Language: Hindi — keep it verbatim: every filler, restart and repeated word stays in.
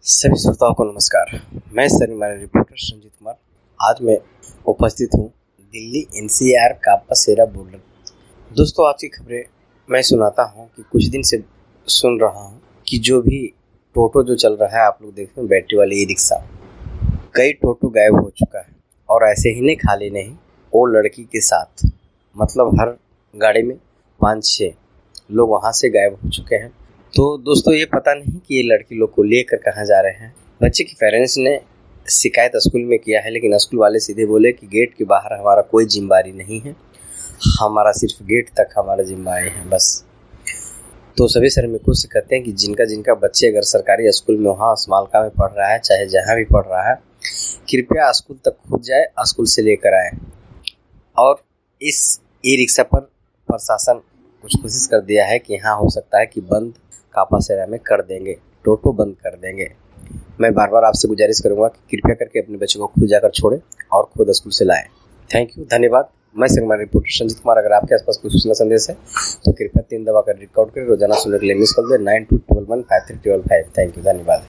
सभी श्रोताओं को नमस्कार। मैं शनिवार रिपोर्टर संजीत कुमार। आज मैं उपस्थित हूँ दिल्ली एनसीआर कापासेरा बॉर्डर। दोस्तों, आज की खबरें मैं सुनाता हूँ कि कुछ दिन से सुन रहा हूँ कि जो भी टोटो जो चल रहा है, आप लोग देखते हैं बैटरी वाली ई रिक्शा, कई टोटो गायब हो चुका है। और ऐसे ही नहीं, खाली नहीं, वो लड़की के साथ, मतलब हर गाड़ी में पाँच छः लोग वहाँ से गायब हो चुके हैं। तो दोस्तों, ये पता नहीं कि ये लड़की लोग को लेकर कहाँ जा रहे हैं। बच्चे के पेरेंट्स ने शिकायत स्कूल में किया है, लेकिन स्कूल वाले सीधे बोले कि गेट के बाहर हमारा कोई जिम्मेदारी नहीं है, हमारा सिर्फ गेट तक हमारा जिम्मेदारी है बस। तो सभी श्रमिकों से कहते हैं कि जिनका जिनका बच्चे अगर सरकारी स्कूल में वहाँ स्मालका में पढ़ रहा है, चाहे जहाँ भी पढ़ रहा है, कृपया स्कूल तक खुद जाए, स्कूल से लेकर आए। और इस ई रिक्शा पर प्रशासन कुछ कोशिश कर दिया है कि हाँ, हो सकता है कि बंद कापासेरा में कर देंगे, टोटो बंद कर देंगे। मैं बार बार आपसे गुजारिश करूंगा कि कृपया करके अपने बच्चों को खुद जाकर छोड़ें और खुद स्कूल से लाएं। थैंक यू, धन्यवाद। मैं संगवारी रिपोर्टर संजीत कुमार। अगर आपके आसपास कोई सूचना संदेश है तो कृपया तीन दबा कर रिकॉर्ड करें। रोजाना सुनने के लिए मिस कॉल दें nine two double one five three double five. Thank you, धन्यवाद।